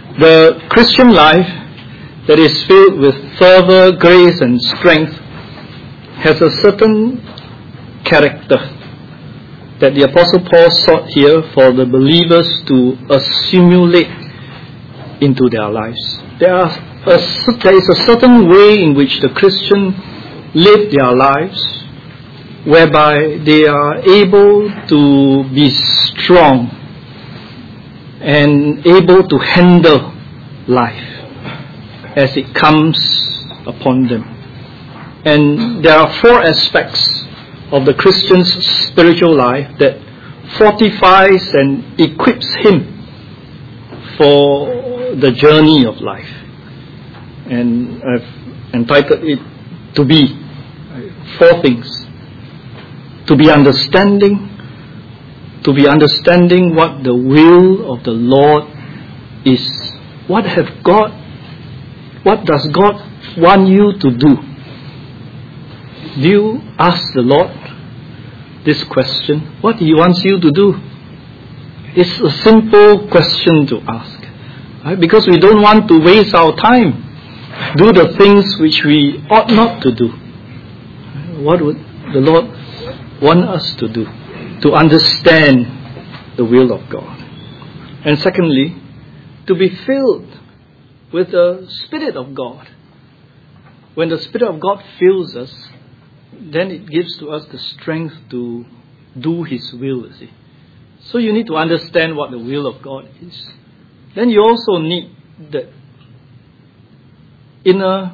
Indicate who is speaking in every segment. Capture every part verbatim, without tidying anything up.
Speaker 1: The Christian life that is filled with fervor, grace and strength has a certain character that the Apostle Paul sought here for the believers to assimilate into their lives. There, are a, there is a certain way in which the Christian live their lives whereby they are able to be strong and able to handle life as it comes upon them. And there are four aspects of the Christian's spiritual life that fortifies and equips him for the journey of life. And I've entitled it to be four things. To be understanding, to be understanding what the will of the Lord is. What have God, what does God want you to do? Do you ask the Lord this question? What He wants you to do? It's a simple question to ask. Right? Because we don't want to waste our time, do the things which we ought not to do. What would the Lord want us to do? To understand the will of God. And secondly, to be filled with the Spirit of God. When the Spirit of God fills us, then it gives to us the strength to do His will, you see. So you need to understand what the will of God is. Then you also need the inner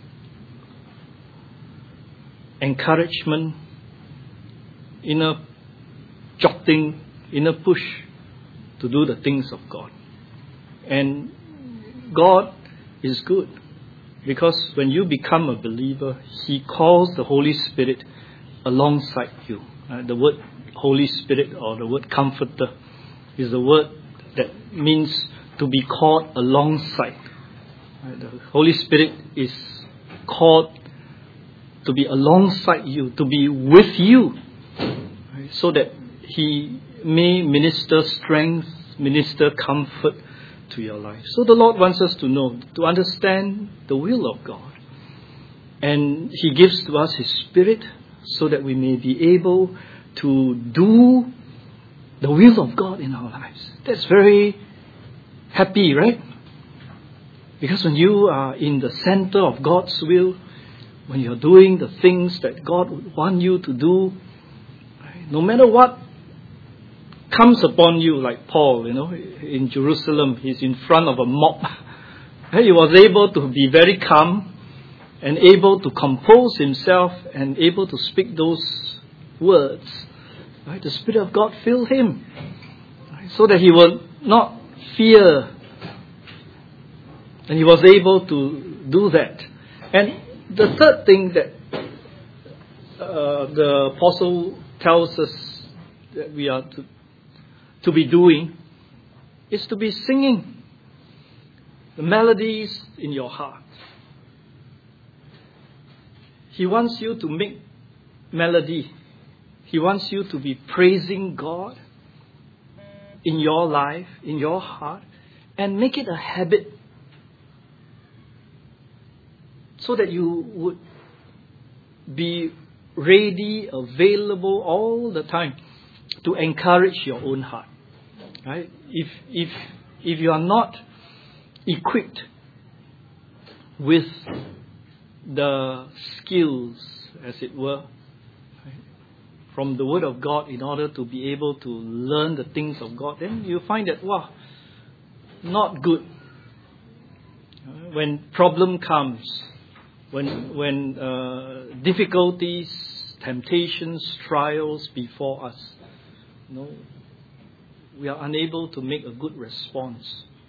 Speaker 1: encouragement, inner jotting, inner push to do the things of God. And God is good because when you become a believer, He calls the Holy Spirit alongside you. Uh, the word Holy Spirit or the word Comforter is the word that means to be called alongside. Uh, the Holy Spirit is called to be alongside you, to be with you, right, so that He may minister strength, minister comfort to your life. So the Lord wants us to know, to understand the will of God. And He gives to us His Spirit so that we may be able to do the will of God in our lives. That's very happy, right? Because when you are in the center of God's will, when you're doing the things that God would want you to do, right, no matter what comes upon you, like Paul, you know, in Jerusalem, he's in front of a mob. He was able to be very calm and able to compose himself and able to speak those words. Right? The Spirit of God filled him, right, so that he will not fear. And he was able to do that. And the third thing that uh, the Apostle tells us that we are to to be doing is to be singing the melodies in your heart. He wants you to make melody. He wants you to be praising God in your life, in your heart, and make it a habit so that you would be ready, available all the time to encourage your own heart. Right? If if if you are not equipped with the skills, as it were, right, from the Word of God in order to be able to learn the things of God, then you find that, wow, not good. When problem comes, when when uh, difficulties, temptations, trials before us, you know, we are unable to make a good response.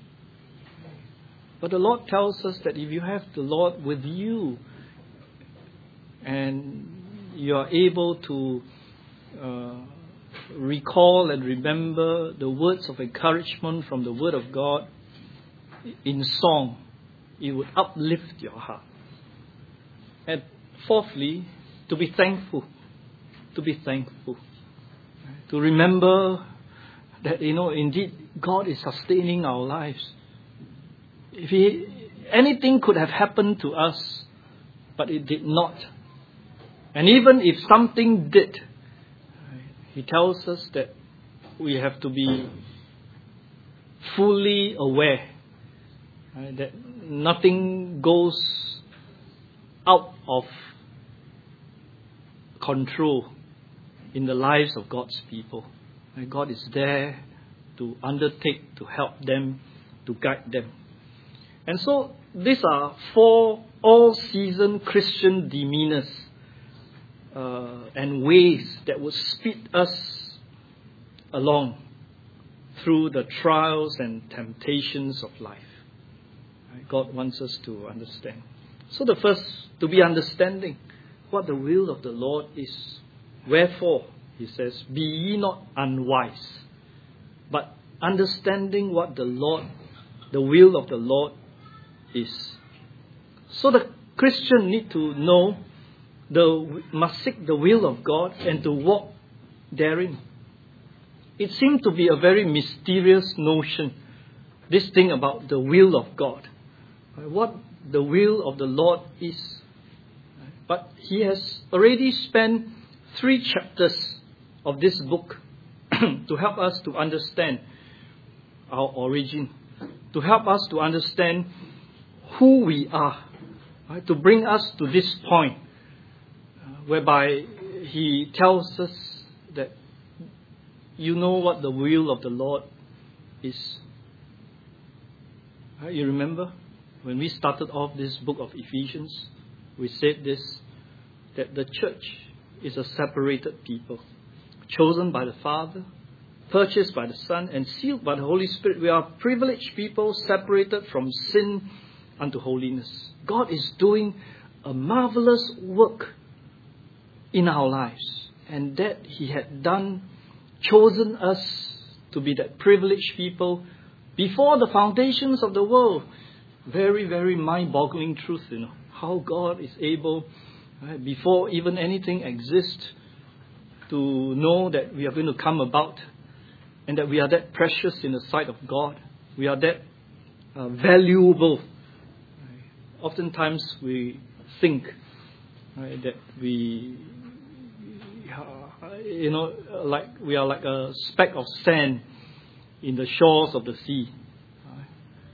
Speaker 1: But the Lord tells us that if you have the Lord with you and you are able to uh, recall and remember the words of encouragement from the Word of God in song, it would uplift your heart. And fourthly, to be thankful. To be thankful. To remember that, you know, indeed, God is sustaining our lives. if he, anything could have happened to us, but it did not. And even if something did, he tells us that we have to be fully aware, right, that nothing goes out of control in the lives of God's people. Right? God is there to undertake, to help them, to guide them. And so these are four all-season Christian demeanors uh, and ways that would speed us along through the trials and temptations of life. Right? God wants us to understand. So the first, to be understanding what the will of the Lord is. Wherefore, he says, be ye not unwise, but understanding what the Lord, the will of the Lord is. So the Christian need to know, the must seek the will of God and to walk therein. It seemed to be a very mysterious notion, this thing about the will of God. What the will of the Lord is. But he has already spent three chapters of this book to help us to understand our origin, to help us to understand who we are, right? To bring us to this point uh, whereby he tells us that you know what the will of the Lord is. Right? You remember when we started off this book of Ephesians, we said this, that the church is a separated people, chosen by the Father, purchased by the Son, and sealed by the Holy Spirit. We are privileged people, separated from sin unto holiness. God is doing a marvelous work in our lives, and that he had done, chosen us to be that privileged people before the foundations of the world. Very, very mind-boggling truth, you know, how God is able, right, before even anything exists, to know that we are going to come about, and that we are that precious in the sight of God. We are that uh, valuable. Right. Oftentimes we think, right, that we, uh, you know, like we are like a speck of sand in the shores of the sea. Right.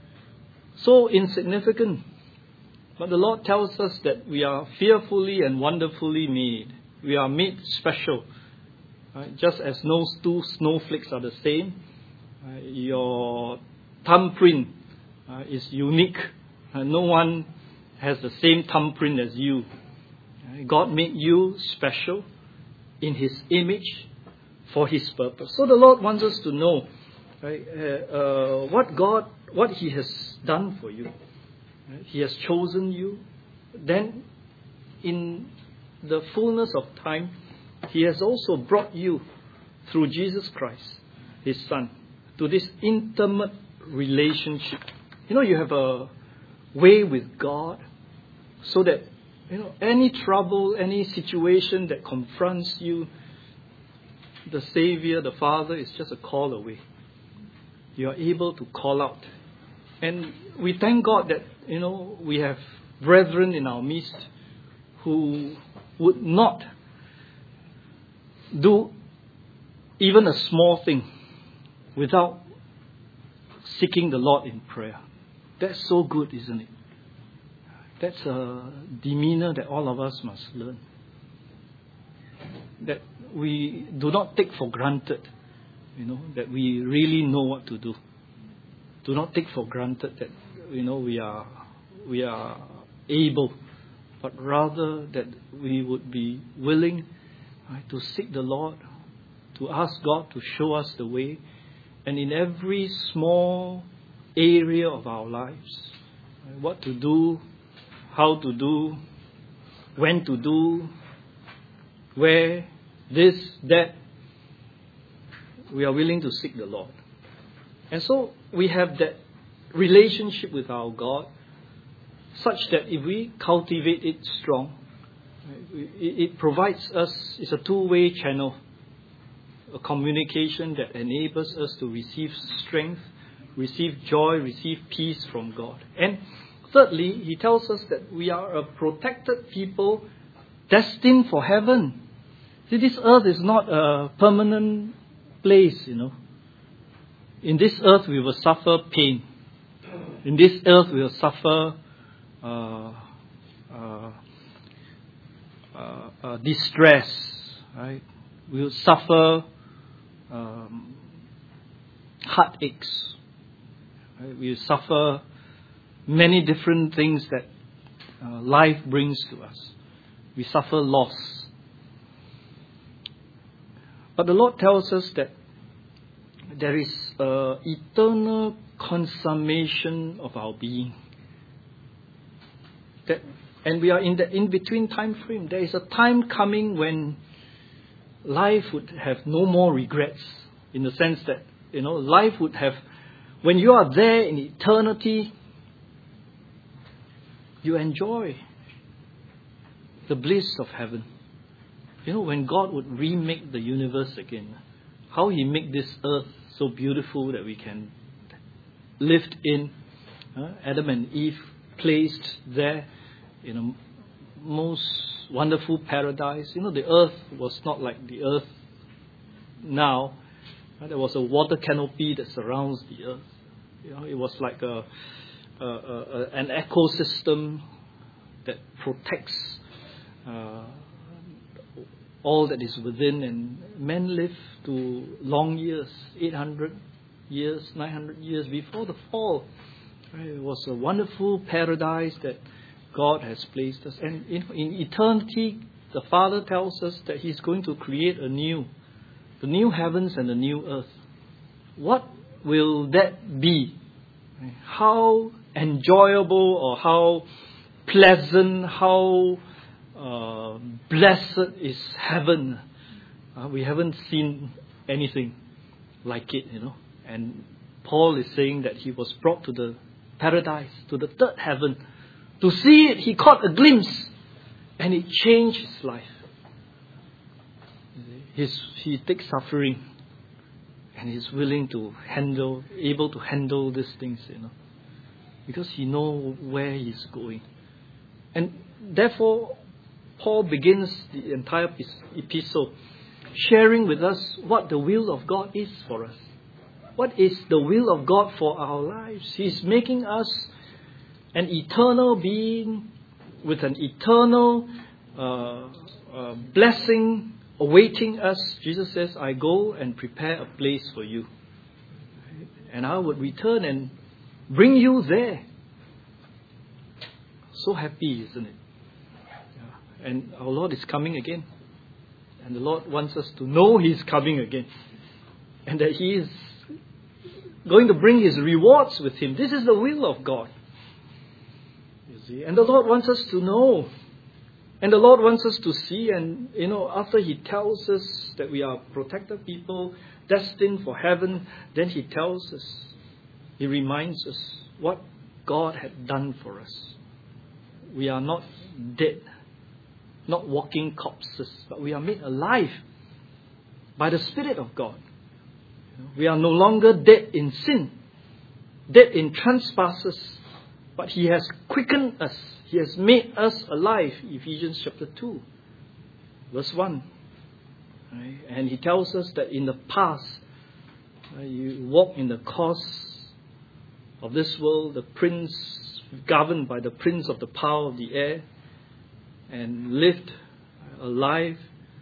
Speaker 1: So insignificant. But the Lord tells us that we are fearfully and wonderfully made. We are made special. Right? Just as no two snowflakes are the same, right? Your thumbprint uh, is unique. Uh, no one has the same thumbprint as you. Right? God made you special in His image for His purpose. So the Lord wants us to know, right, uh, uh, what God, what He has done for you. Right? He has chosen you. Then, in the fullness of time, He has also brought you through Jesus Christ, His Son, to this intimate relationship. You know, you have a way with God, so that, you know, any trouble, any situation that confronts you, the Savior, the Father, is just a call away. You are able to call out. And we thank God that, you know, we have brethren in our midst who would not do even a small thing without seeking the Lord in prayer. That's so good, isn't it? That's a demeanor that all of us must learn. That we do not take for granted, you know, that we really know what to do. Do not take for granted that, you know, we are we are able, but rather that we would be willing, right, to seek the Lord, to ask God to show us the way, and in every small area of our lives, right, what to do, how to do, when to do, where, this, that, we are willing to seek the Lord. And so we have that relationship with our God, such that if we cultivate it strong, it provides us, it's a two-way channel, a communication that enables us to receive strength receive joy, receive peace from God. And thirdly, he tells us that we are a protected people destined for heaven. See, this earth is not a permanent place, you know. In this earth we will suffer pain. In this earth we will suffer uh, uh, uh, uh, distress, right? We will suffer um, heartaches. Right? We will suffer many different things that uh, life brings to us. We suffer loss. But the Lord tells us that there is an eternal consummation of our being. That, and we are in the in-between time frame. There is a time coming when life would have no more regrets. In the sense that, you know, life would have, when you are there in eternity, you enjoy the bliss of heaven. You know, when God would remake the universe again, how He made this earth so beautiful that we can live in. Uh, Adam and Eve placed there in a most wonderful paradise. You know, the earth was not like the earth now. Uh, there was a water canopy that surrounds the earth. You know, it was like a, a, a, a an ecosystem that protects uh, all that is within, and men live to long years, eight hundred years, nine hundred years before the fall. Right? It was a wonderful paradise that God has placed us. And in, in eternity, the Father tells us that He's going to create a new, the new heavens and the new earth. What will that be? How enjoyable or how pleasant, how uh, blessed is heaven. Uh, we haven't seen anything like it, you know. And Paul is saying that he was brought to the paradise, to the third heaven. To see it, he caught a glimpse and it changed his life. His, he takes suffering and he's willing to handle, able to handle these things, you know. Because he knows where he's going. And therefore, Paul begins the entire epistle sharing with us what the will of God is for us. What is the will of God for our lives? He's making us an eternal being with an eternal uh, uh, blessing awaiting us. Jesus says, I go and prepare a place for you. And I would return and bring you there. So happy, isn't it? Yeah. And our Lord is coming again. And the Lord wants us to know He's coming again. And that He is going to bring His rewards with Him. This is the will of God. You see? And the Lord wants us to know. And the Lord wants us to see. And, you know, after He tells us that we are protected people, destined for heaven, then He tells us, He reminds us what God had done for us. We are not dead, not walking corpses, but we are made alive by the Spirit of God. We are no longer dead in sin, dead in trespasses, but He has quickened us. He has made us alive. Ephesians chapter two, verse one. Right? And He tells us that in the past, uh, you walk in the course of this world, the prince, governed by the prince of the power of the air, and lived a life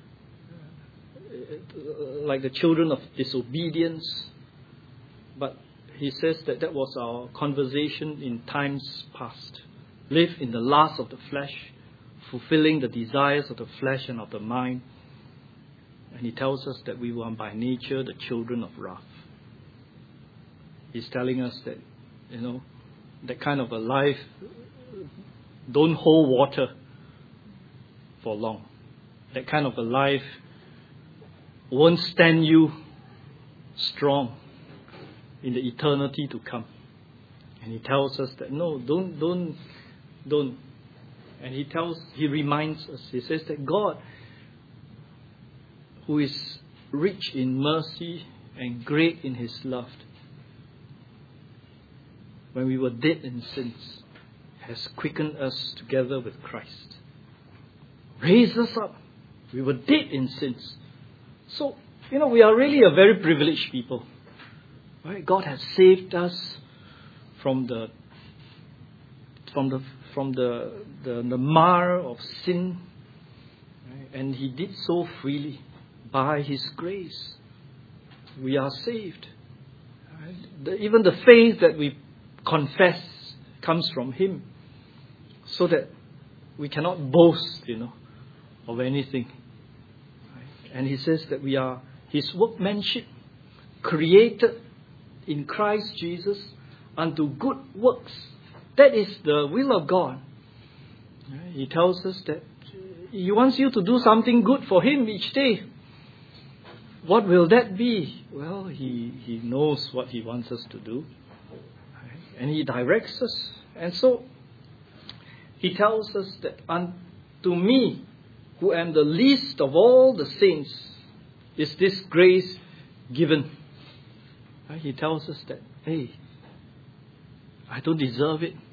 Speaker 1: like the children of disobedience. But He says that that was our conversation in times past. Live in the lust of the flesh, fulfilling the desires of the flesh and of the mind. And He tells us that we were by nature the children of wrath. He's telling us that, you know, that kind of a life don't hold water for long. That kind of a life won't stand you strong in the eternity to come. And He tells us that no, don't, don't, don't. And He tells, He reminds us, He says that God, who is rich in mercy and great in His love, when we were dead in sins, has quickened us together with Christ. Raised us up. We were dead in sins. So, you know, we are really a very privileged people. Right? God has saved us from the from the from the the, the mar of sin. Right? And He did so freely by His grace. We are saved. Right? The, even the faith that we confess comes from Him, so that we cannot boast, you know, of anything. Right? And He says that we are His workmanship, created in Christ Jesus unto good works. That is the will of God. Right? He tells us that He wants you to do something good for Him each day. What will that be? Well, He, he knows what He wants us to do. Right? And He directs us. And so, He tells us that unto me, who am the least of all the saints, is this grace given. Right? He tells us that, hey, I don't deserve it.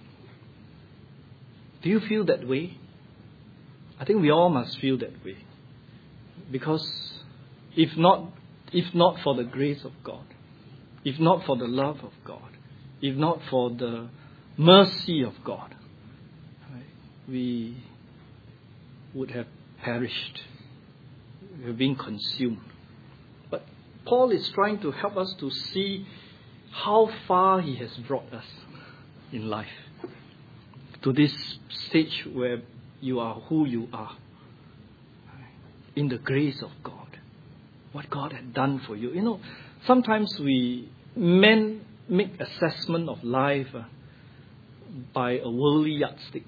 Speaker 1: Do you feel that way? I think we all must feel that way. Because if not, if not for the grace of God, if not for the love of God, if not for the mercy of God, right, we would have perished. We have been consumed. But Paul is trying to help us to see how far he has brought us in life, to this stage where you are who you are, in the grace of God. What God had done for you. You know, sometimes we men make assessment of life uh, by a worldly yardstick.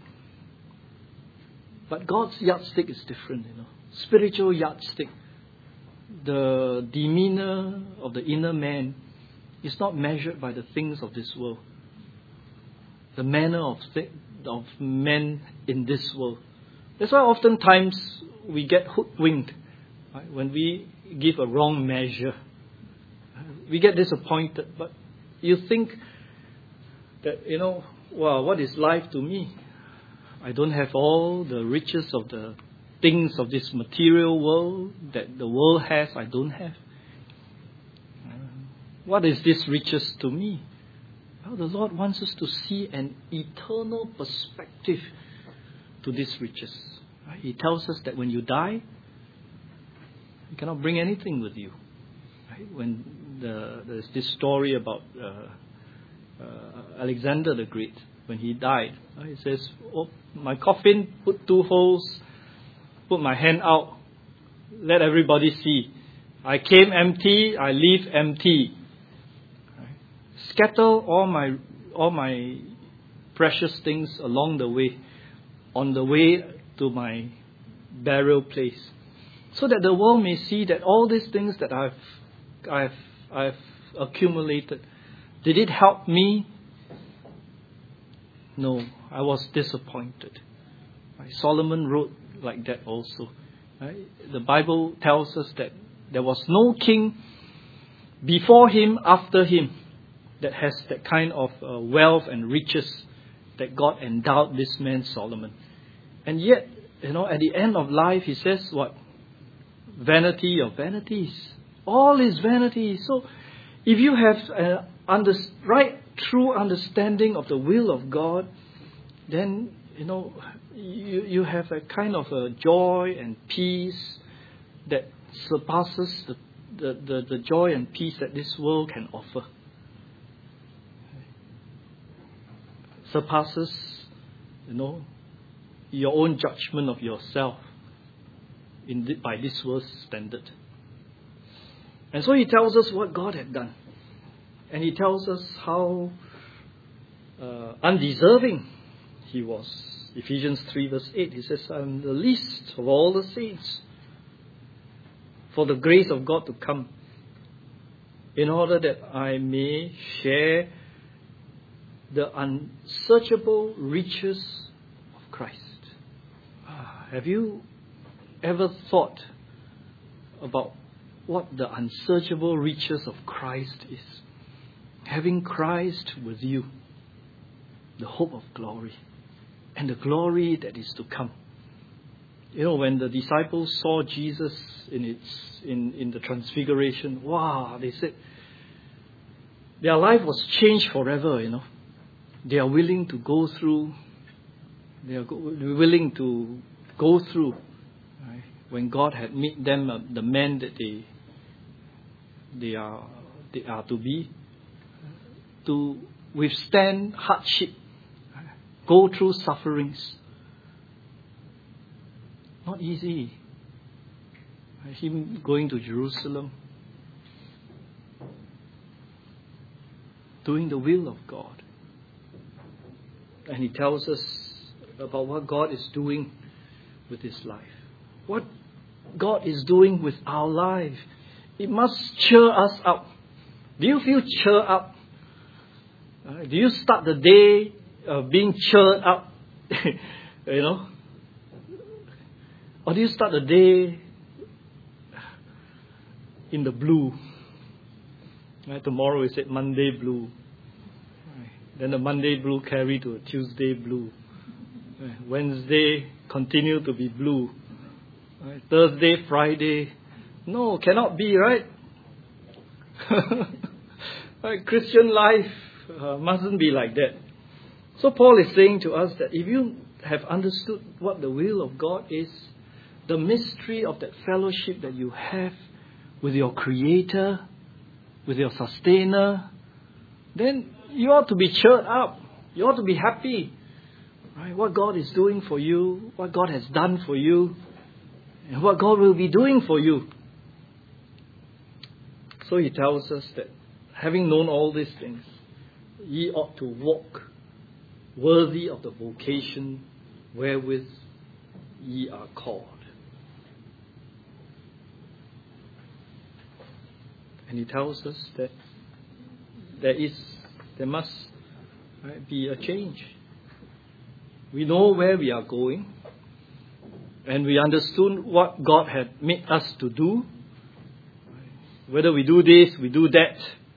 Speaker 1: But God's yardstick is different, you know. Spiritual yardstick. The demeanor of the inner man is not measured by the things of this world. The manner of th- of men in this world. That's why oftentimes we get hoodwinked, right? When we give a wrong measure. We get disappointed. But you think that, you know, wow, what is life to me? I don't have all the riches of the things of this material world that the world has. I don't have. What is this riches to me? Well, the Lord wants us to see an eternal perspective to these riches. Right? He tells us that when you die, you cannot bring anything with you. Right? When the, there's this story about uh, uh, Alexander the Great, when he died, right? He says, "Oh, my coffin, put two holes, put my hand out, let everybody see. I came empty, I leave empty. Right? Scatter all my all my precious things along the way, on the way to my burial place, so that the world may see that all these things that I've I've I've accumulated, did it help me? No, I was disappointed." Right? Solomon wrote like that also. Right? The Bible tells us that there was no king before him, after him, that has that kind of uh, wealth and riches that God endowed this man Solomon. And yet, you know, at the end of life, he says what? Vanity of vanities. All is vanity. So, if you have a under, right true understanding of the will of God, then, you know, you, you have a kind of a joy and peace that surpasses the, the, the, the joy and peace that this world can offer. Surpasses, you know, your own judgment of yourself in the, by this world's standard. And so he tells us what God had done. And he tells us how uh, undeserving he was. Ephesians three verse eight, he says, "I'm the least of all the saints, for the grace of God to come, in order that I may share the unsearchable riches of Christ." Ah, have you ever thought about what the unsearchable riches of Christ is? Having Christ with you. the hope of glory and the glory that is to come. You know, when the disciples saw Jesus in its in, in the transfiguration, wow, they said their life was changed forever, you know. They are willing to go through, they are go, willing to go through, right, when God had made them uh, the men that they they are they are to be, to withstand hardship, go through sufferings. Not easy. Him going to Jerusalem, doing the will of God. And he tells us about what God is doing with his life. What God is doing with our life. It must cheer us up. Do you feel cheered up? Uh, do you start the day uh, being cheered up? You know? Or do you start the day in the blue? Right, tomorrow is it Monday blue. Right. Then the Monday blue carry to a Tuesday blue. Right. Wednesday continue to be blue. Right. Thursday, Friday. No, cannot be, right? Right, Christian life uh, mustn't be like that. So Paul is saying to us that if you have understood what the will of God is, the mystery of that fellowship that you have with your Creator, with your Sustainer, then you ought to be cheered up. You ought to be happy. Right? What God is doing for you, what God has done for you, and what God will be doing for you. So he tells us that having known all these things, ye ought to walk worthy of the vocation wherewith ye are called. And he tells us that there is, there must right, be a change. We know where we are going, and we understood what God had made us to do. Whether we do this, we do that.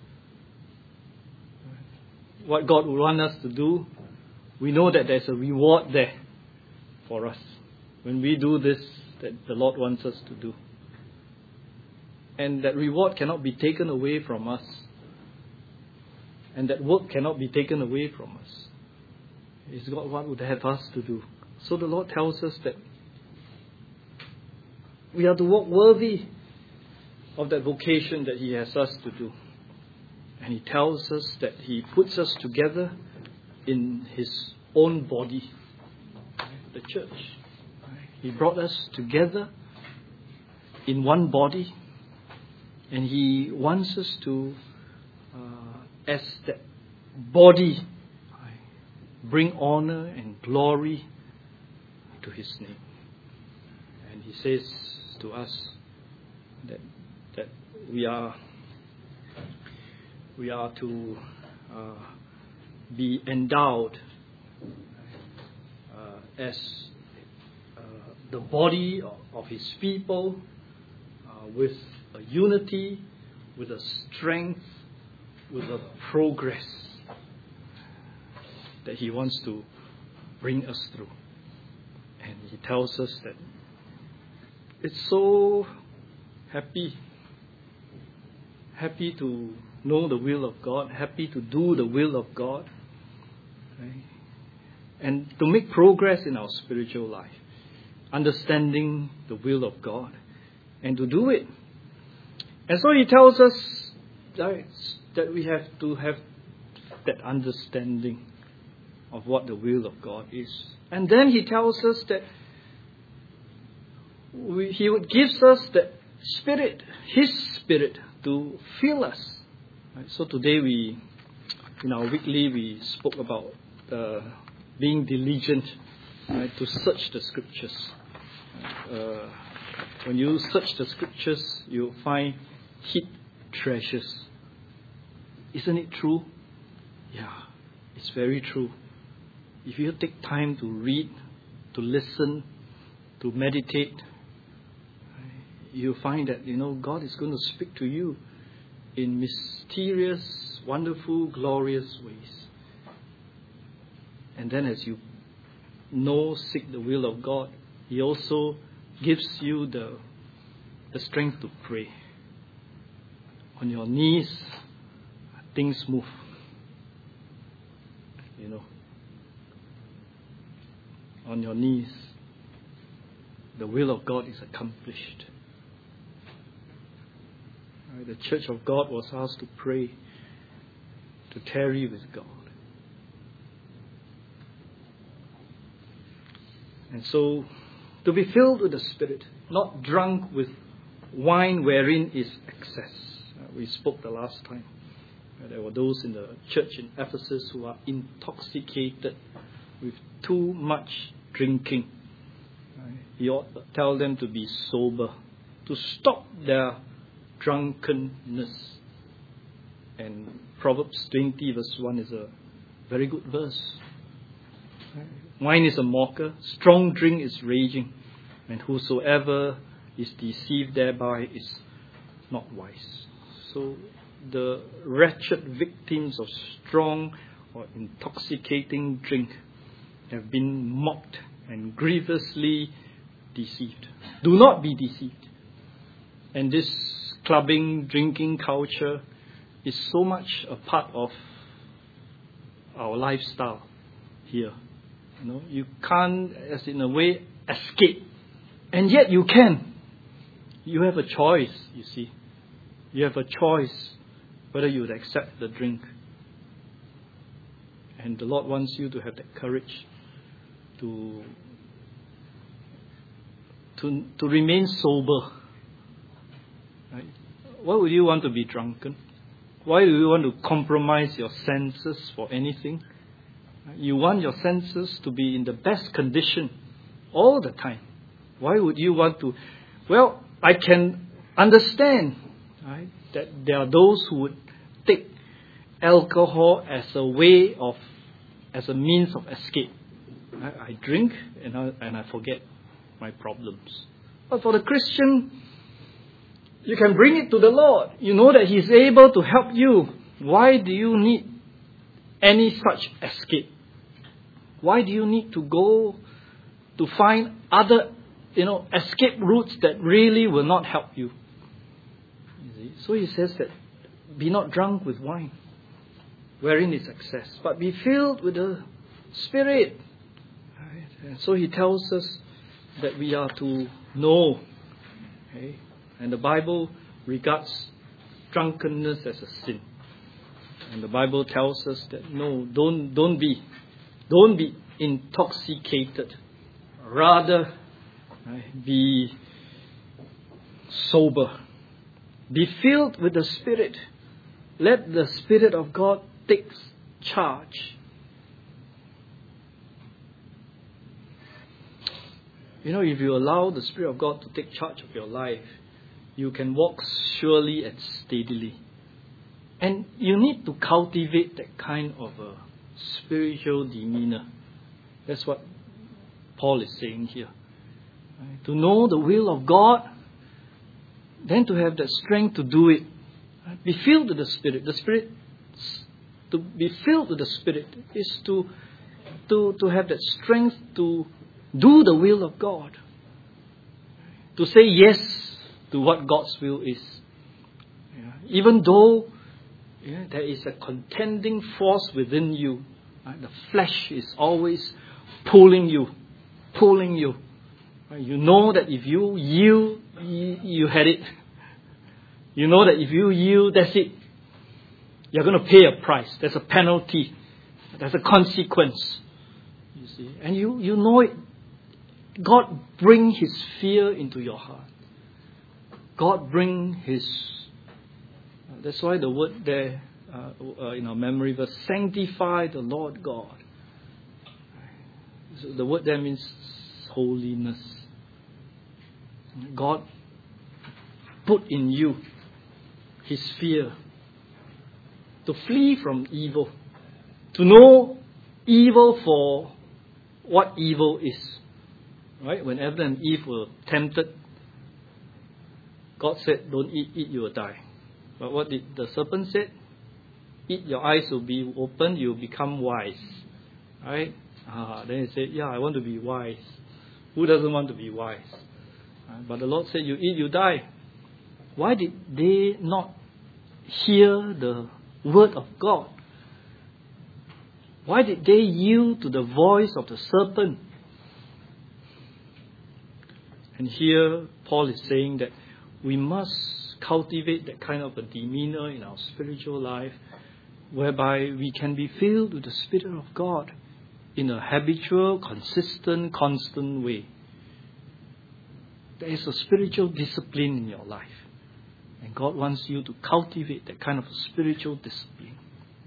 Speaker 1: What God would want us to do, we know that there's a reward there for us when we do this that the Lord wants us to do. And that reward cannot be taken away from us. And that work cannot be taken away from us. It's God what would have us to do. So the Lord tells us that we are to walk worthy of that vocation that He has us to do. And He tells us that He puts us together in His own body, the church. He brought us together in one body. And He wants us to, uh, as that body, bring honor and glory to His name. And He says to us that that we are we are to uh, be endowed uh, as uh, the body of, of His people uh, with a unity, with a strength, with a progress that He wants to bring us through. And He tells us that it's so happy, happy to know the will of God, happy to do the will of God, right? And to make progress in our spiritual life, understanding the will of God, and to do it. And so He tells us that, that we have to have that understanding of what the will of God is. And then He tells us that we, He would gives us the Spirit, His Spirit, to fill us. Right? So today we, in our weekly, we spoke about uh, being diligent, right, to search the Scriptures. Uh, when you search the Scriptures, you'll find hid treasures. Isn't it true? Yeah, it's very true. If you take time to read, to listen, to meditate, you'll find that, you know, God is going to speak to you in mysterious, wonderful, glorious ways. And then as you know, seek the will of God, He also gives you the, the strength to pray. On your knees, things move. You know. On your knees, the will of God is accomplished. Right? The church of God was asked to pray, to tarry with God. And so, to be filled with the Spirit, not drunk with wine wherein is excess. Uh, we spoke the last time. Uh, there were those in the church in Ephesus who are intoxicated with too much drinking. Uh, he ought to tell them to be sober, to stop their drunkenness. And Proverbs twenty verse one is a very good verse. Wine is a mocker, strong drink is raging, and whosoever is deceived thereby is not wise. So the wretched victims of strong or intoxicating drink have been mocked and grievously deceived. Do not be deceived. And this clubbing, drinking culture is so much a part of our lifestyle here. You know, you can't, as in a way, escape. And yet you can. You have a choice, you see. You have a choice whether you would accept the drink. And the Lord wants you to have that courage to, to, to remain sober. Right? Why would you want to be drunken? Why do you want to compromise your senses for anything? You want your senses to be in the best condition all the time. Why would you want to? Well, I can understand, right, that there are those who would take alcohol as a way of, as a means of escape. I, I drink and I, and I forget my problems. But for the Christian, you can bring it to the Lord. You know that He's able to help you. Why do you need any such escape? Why do you need to go to find other, you know, escape routes that really will not help you? You see? So He says that be not drunk with wine, wherein is excess, but be filled with the Spirit. Right? And so He tells us that we are to know. Okay? And the Bible regards drunkenness as a sin. And the Bible tells us that no, don't don't be, don't be intoxicated. Rather, right, be sober. Be filled with the Spirit. Let the Spirit of God take charge. You know, if you allow the Spirit of God to take charge of your life, you can walk surely and steadily. And you need to cultivate that kind of a spiritual demeanor. That's what Paul is saying here. Right? To know the will of God, then to have that strength to do it. Right? Be filled with the Spirit. The Spirit, to be filled with the Spirit is to, to, to have that strength to do the will of God. To say yes to what God's will is. Yeah. Even though yeah, there is a contending force within you. Right? The flesh is always pulling you, pulling you. Right? You know that if you yield, you, you had it. You know that if you yield, that's it. You're going to pay a price. There's a penalty. There's a consequence. You see, and you, you know it. God bring His fear into your heart. God bring His. Uh, that's why the word there uh, uh, in our memory verse, sanctify the Lord God. So the word there means holiness. God put in you His fear to flee from evil, to know evil for what evil is. Right? When Adam and Eve were tempted, God said, don't eat, eat, you will die. But what did the serpent say? Eat, your eyes will be open, you will become wise. Right? Ah, then he said, yeah, I want to be wise. Who doesn't want to be wise? Uh, but the Lord said, you eat, you die. Why did they not hear the word of God? Why did they yield to the voice of the serpent? And here Paul is saying that we must cultivate that kind of a demeanor in our spiritual life, whereby we can be filled with the Spirit of God in a habitual, consistent, constant way. There is a spiritual discipline in your life. And God wants you to cultivate that kind of a spiritual discipline.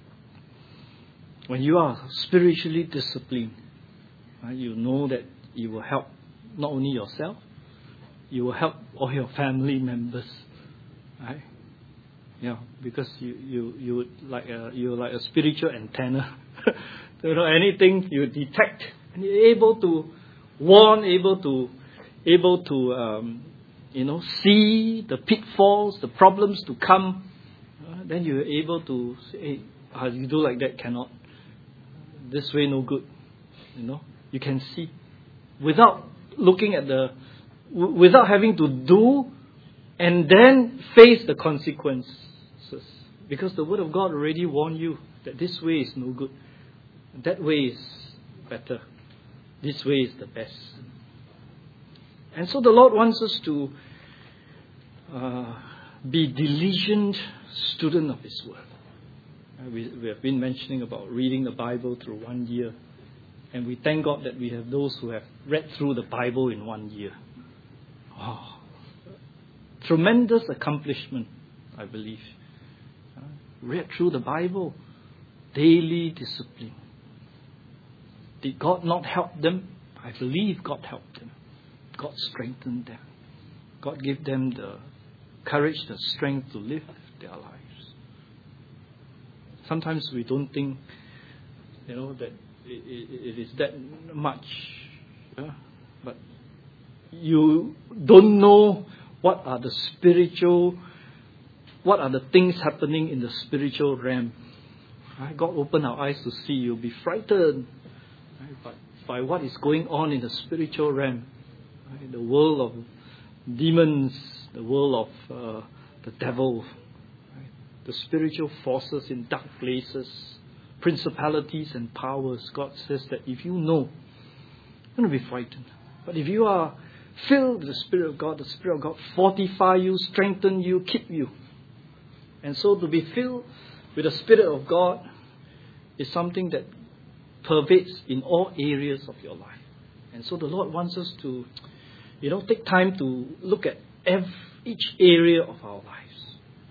Speaker 1: When you are spiritually disciplined, right, you know that you will help not only yourself, you will help all your family members. Right? Yeah, because you you you would like a, you're like a spiritual antenna. You know, anything you detect, and you're able to warn, able to able to um, you know see the pitfalls, the problems to come. Uh, then you're able to say, hey, uh, you do like that cannot. This way no good. You know, you can see without looking at the, w- without having to do, and then face the consequences, because the Word of God already warned you that this way is no good. That way is better. This way is the best. And so the Lord wants us to uh, be diligent student of His Word. Uh, we, we have been mentioning about reading the Bible through one year. And we thank God that we have those who have read through the Bible in one year. Oh, tremendous accomplishment, I believe. Uh, read through the Bible, daily discipline. Did God not help them? I believe God helped them. God strengthened them. God gave them the courage, the strength to live their lives. Sometimes we don't think, you know, that it, it, it is that much. Yeah? But you don't know what are the spiritual, what are the things happening in the spiritual realm. Right? God opened our eyes to see. You'll be frightened, right? But by what is going on in the spiritual realm. Right? The world of demons, the world of uh, the devil, right? The spiritual forces in dark places, principalities and powers. God says that if you know, you're going to be frightened. But if you are filled with the Spirit of God, the Spirit of God fortify you, strengthen you, keep you. And so to be filled with the Spirit of God is something that pervades in all areas of your life. And so the Lord wants us to, you know, take time to look at every, each area of our lives.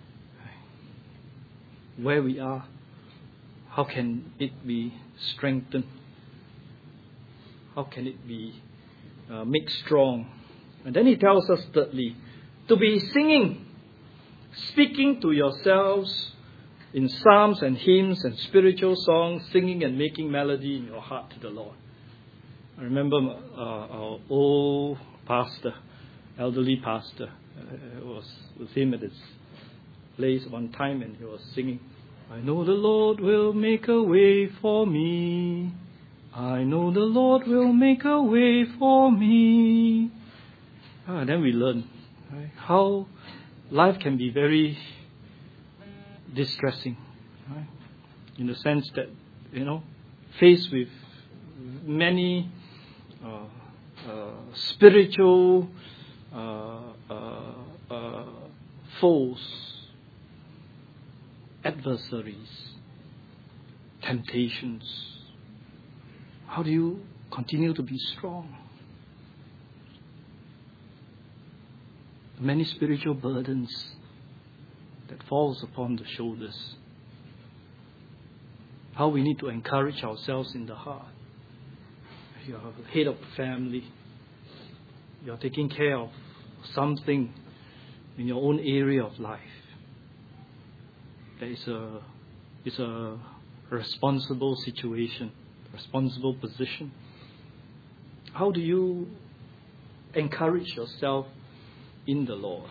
Speaker 1: Where we are, how can it be strengthened? How can it be uh, made strong? And then he tells us thirdly, to be singing, speaking to yourselves in psalms and hymns and spiritual songs, singing and making melody in your heart to the Lord. I remember uh, our old pastor, elderly pastor, uh, was with him at his place one time, and he was singing, I know the Lord will make a way for me. I know the Lord will make a way for me. Ah, then we learn, right, how life can be very distressing, right? In the sense that, you know, faced with many uh, uh, spiritual uh, uh, uh, foes, adversaries, temptations. How do you continue to be strong? Many spiritual burdens that falls upon the shoulders. How we need to encourage ourselves in the heart. You are the head of the family. You are taking care of something in your own area of life. There is a, it's a responsible situation, responsible position. How do you encourage yourself in the Lord?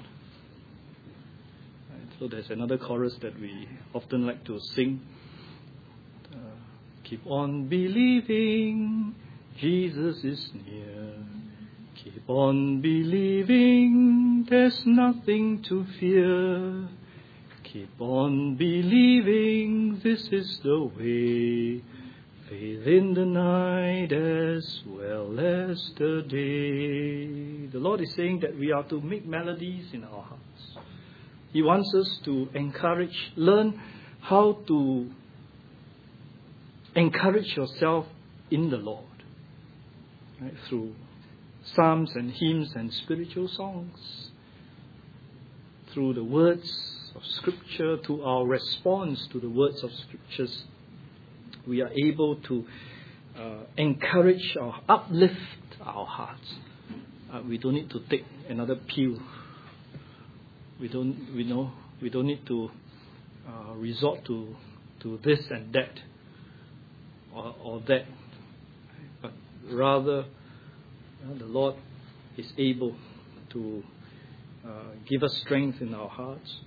Speaker 1: So there's another chorus that we often like to sing. Uh, Keep on believing, Jesus is near. Keep on believing, there's nothing to fear. Keep on believing, this is the way. Faith in the night as well as the day. The Lord is saying that we are to make melodies in our hearts. He wants us to encourage, learn how to encourage yourself in the Lord, right? Through psalms and hymns and spiritual songs, through the words of Scripture, to our response to the words of Scriptures, we are able to uh, encourage or uplift our hearts. Uh, we don't need to take another pill. We don't, we know, we don't need to uh, resort to to this and that or, or that, but rather uh, the Lord is able to uh, give us strength in our hearts.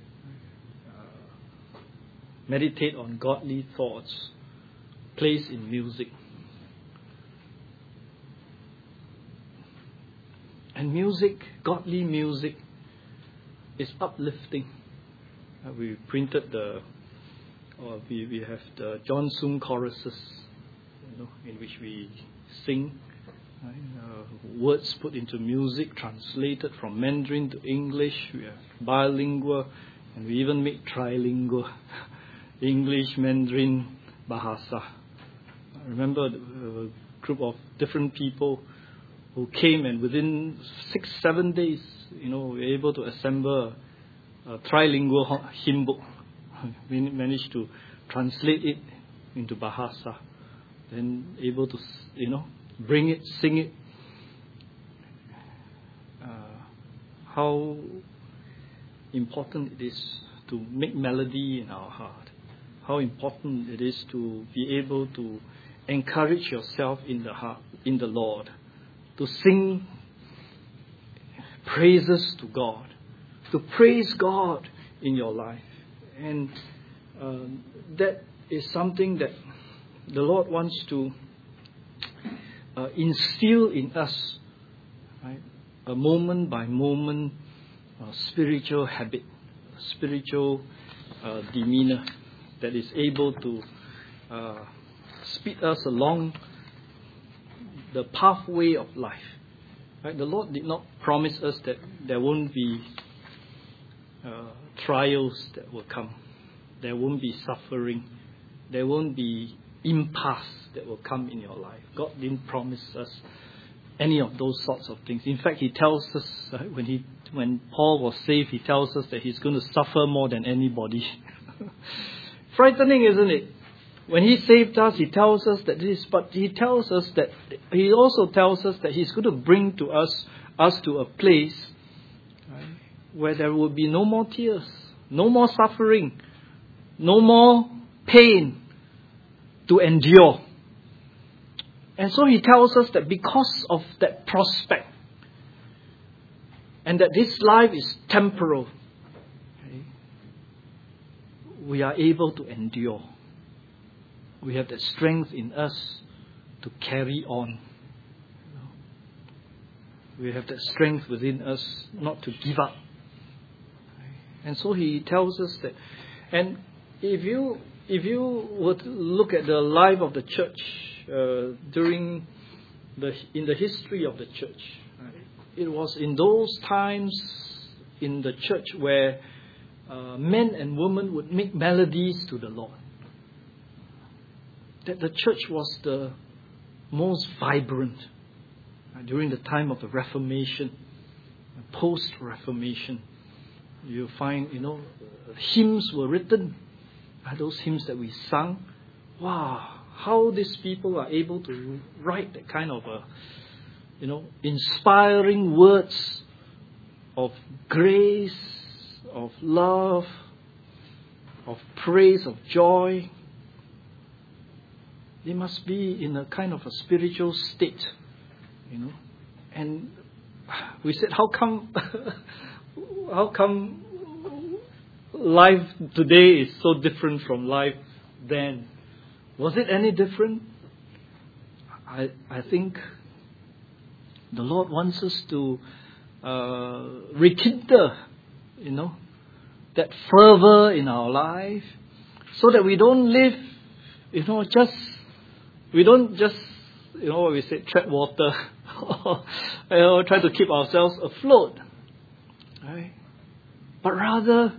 Speaker 1: Uh, meditate on godly thoughts. Place in music. And music, godly music, is uplifting. Uh, we printed the, or we, we have the John Soong choruses, you know, in which we sing, right? uh, words put into music, translated from Mandarin to English. We have bilingual, and we even make trilingual, English, Mandarin, Bahasa. I remember a group of different people who came, and within six, seven days, you know, we were able to assemble a, a trilingual hymn book. We managed to translate it into Bahasa, then able to, you know, bring it, sing it. Uh, how important it is to make melody in our heart. How important it is to be able to encourage yourself in the heart, in the Lord, to sing praises to God, to praise God in your life. And um, that is something that the Lord wants to uh, instill in us, right? A moment by moment uh, spiritual habit, spiritual uh, demeanor that is able to uh, speed us along the pathway of life. Right? The Lord did not promise us that there won't be uh, trials that will come. There won't be suffering. There won't be impasse that will come in your life. God didn't promise us any of those sorts of things. In fact, He tells us, uh, when he, when Paul was saved, He tells us that he's going to suffer more than anybody. Frightening, isn't it? When He saved us, He tells us that this, but He tells us that, He also tells us that He's going to bring to us, us to a place, right, where there will be no more tears, no more suffering, no more pain to endure. And so He tells us that because of that prospect, and that this life is temporal, okay, we are able to endure. We have that strength in us to carry on. We have that strength within us not to give up. And so He tells us that. And if you if you were to look at the life of the church uh, during the in the history of the church, right, it was in those times in the church where uh, men and women would make melodies to the Lord, that the church was the most vibrant uh, during the time of the Reformation, post-Reformation. You find, you know, hymns were written, uh, those hymns that we sung. Wow, how these people are able to write that kind of, a, you know, inspiring words of grace, of love, of praise, of joy. They must be in a kind of a spiritual state, you know. And we said, how come, how come life today is so different from life then? Was it any different? I I think the Lord wants us to uh, rekindle, you know, that fervor in our life, so that we don't live, you know, just we don't just, you know, what we say, tread water, you know, try to keep ourselves afloat, right? But rather,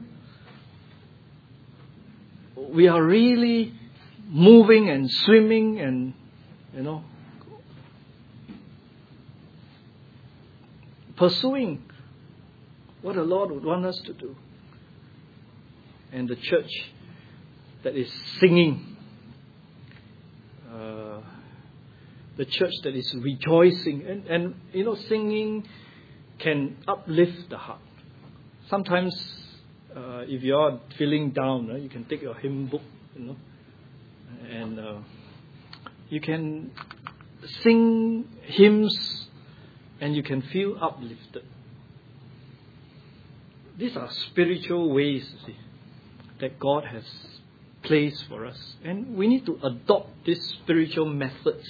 Speaker 1: we are really moving and swimming and, you know, pursuing what the Lord would want us to do. And the church that is singing, uh, the church that is rejoicing, and, and you know, singing can uplift the heart. Sometimes, uh, if you are feeling down, right, you can take your hymn book, you know, and uh, you can sing hymns, and you can feel uplifted. These are spiritual ways, you see, that God has placed for us, and we need to adopt these spiritual methods.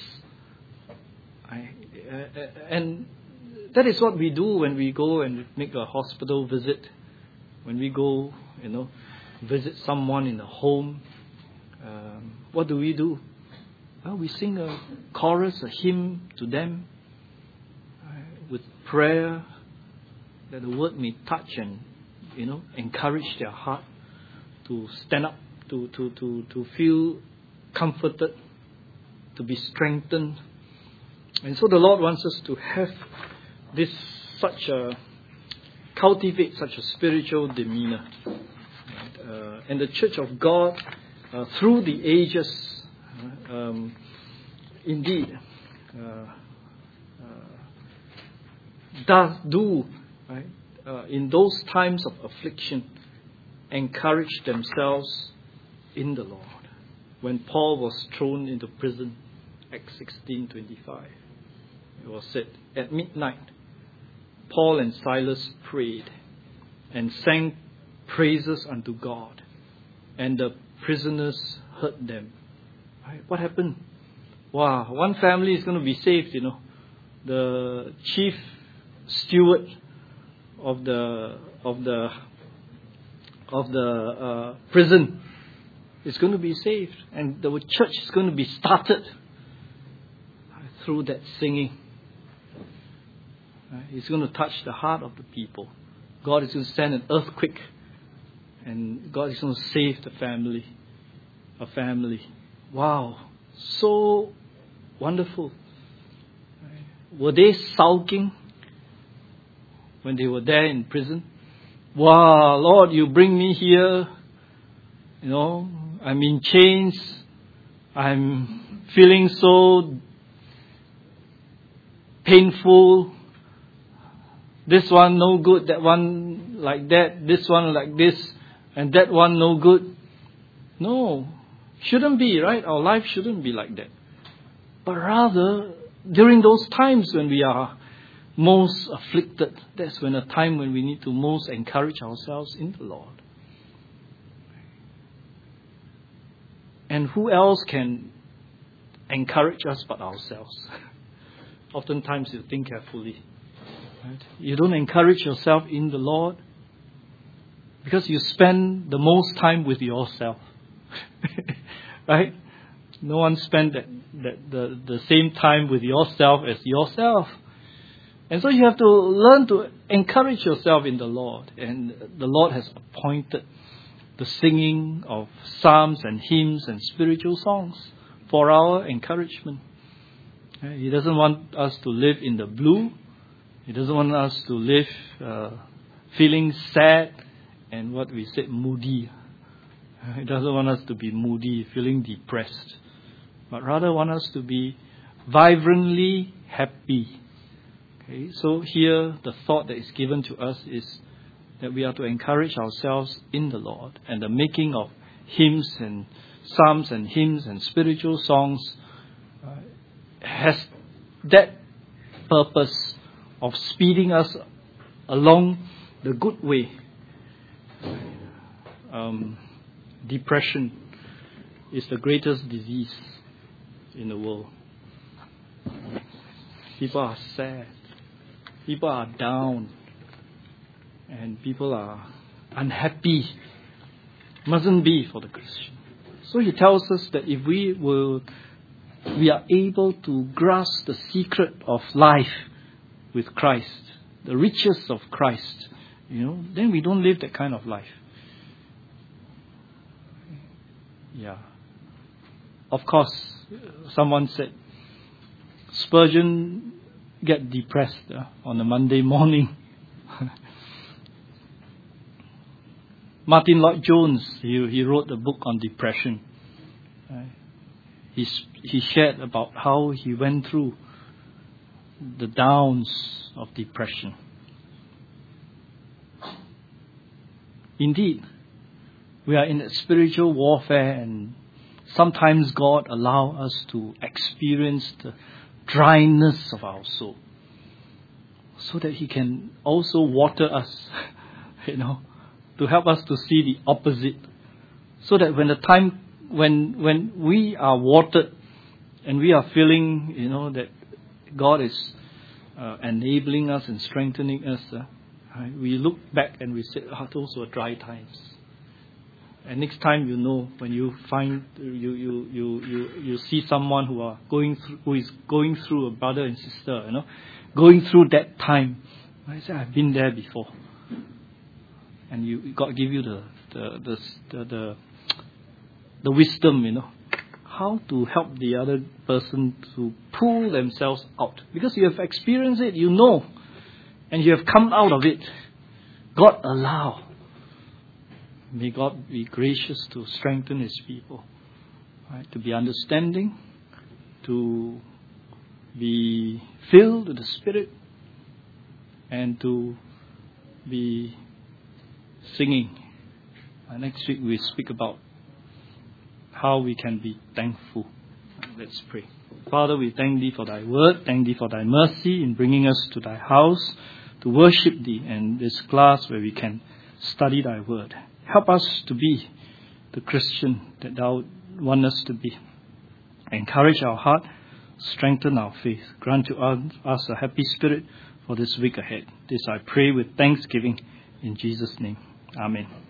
Speaker 1: I, uh, and that is what we do when we go and make a hospital visit, when we go, you know, visit someone in a home. Um, what do we do? Well, we sing a chorus, a hymn to them, uh, with prayer, that the word may touch and, you know, encourage their heart to stand up, to, to, to, to feel comforted, to be strengthened. And so the Lord wants us to have this such a, cultivate such a spiritual demeanor. Uh, and the Church of God, uh, through the ages, uh, um, indeed, uh, uh, does do, right, uh, in those times of affliction, encourage themselves in the Lord. When Paul was thrown into prison, Acts sixteen twenty-five, it was said, at midnight, Paul and Silas prayed and sang praises unto God, and the prisoners heard them. Right? What happened? Wow, one family is going to be saved, you know. The chief steward of the of the of the uh, prison is going to be saved, and the church is going to be started through that singing. Right? It's going to touch the heart of the people. God is going to send an earthquake, and God is going to save the family, a family. Wow, so wonderful. Right? Were they sulking when they were there in prison? Wow, Lord, you bring me here. You know, I'm in chains. I'm feeling so painful. This one no good, that one like that, this one like this, and that one no good. No, shouldn't be, right? Our life shouldn't be like that. But rather, during those times when we are most afflicted, that's when a time when we need to most encourage ourselves in the Lord. And who else can encourage us but ourselves? Oftentimes you think carefully. Right? You don't encourage yourself in the Lord because you spend the most time with yourself. Right? No one spends that, that the, the same time with yourself as yourself. And so you have to learn to encourage yourself in the Lord. And the Lord has appointed the singing of psalms and hymns and spiritual songs for our encouragement. He doesn't want us to live in the blue. He doesn't want us to live uh, feeling sad and what we said, moody. He doesn't want us to be moody, feeling depressed. But rather want us to be vibrantly happy. Okay, so here the thought that is given to us is that we are to encourage ourselves in the Lord. And the making of hymns and psalms and hymns and spiritual songs uh, has that purpose of speeding us along the good way. Um, depression is the greatest disease in the world. People are sad. People are down. And people are unhappy. Mustn't be for the Christian. So he tells us that if we will, we are able to grasp the secret of life with Christ, the riches of Christ, you know, then we don't live that kind of life. Yeah. Of course, someone said, Spurgeon get depressed uh, on a Monday morning. Martin Lloyd-Jones, he, he wrote a book on depression. Uh, he, he shared about how he went through the downs of depression. Indeed, we are in a spiritual warfare, and sometimes God allows us to experience the dryness of our soul so that He can also water us, you know, to help us to see the opposite. So that when the time, when when we are watered and we are feeling, you know, that God is uh, enabling us and strengthening us, uh, right, we look back and we say, oh, those were dry times. And next time, you know, when you find you you you you, you see someone who are going through, who is going through, a brother and sister, you know, going through that time, I say, I've been there before. And you God give you the the the the, the, the wisdom, you know, how to help the other person to pull themselves out, because you have experienced it, you know, and you have come out of it. God allow. May God be gracious to strengthen His people, right? To be understanding, to be filled with the Spirit, and to be singing. Uh, next week we speak about how we can be thankful. Let's pray. Father, we thank Thee for Thy word. Thank Thee for Thy mercy in bringing us to Thy house to worship Thee, and this class where we can study Thy word. Help us to be the Christian that Thou want us to be. Encourage our heart, strengthen our faith. Grant to us a happy spirit for this week ahead. This I pray with thanksgiving in Jesus' name. Amen.